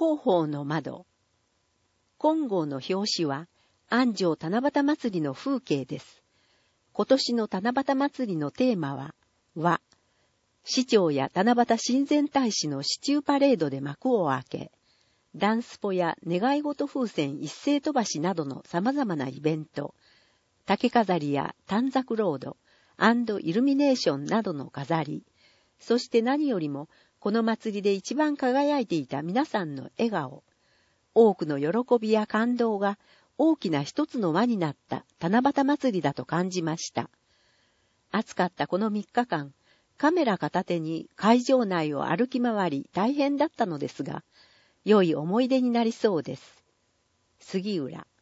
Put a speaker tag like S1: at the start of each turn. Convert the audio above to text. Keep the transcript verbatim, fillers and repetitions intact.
S1: 広報の窓。金剛の表紙は安城七夕祭りの風景です。今年の七夕祭りのテーマは和。市長や七夕親善大使の市中パレードで幕を開け、ダンスポや願い事風船一斉飛ばしなどの様々なイベント、竹飾りや短冊ロード、イルミネーションなどの飾り、そして何よりもこの祭りで一番輝いていた皆さんの笑顔、多くの喜びや感動が大きな一つの輪になった七夕祭りだと感じました。暑かったこの三日間、カメラ片手に会場内を歩き回り大変だったのですが、良い思い出になりそうです。杉浦。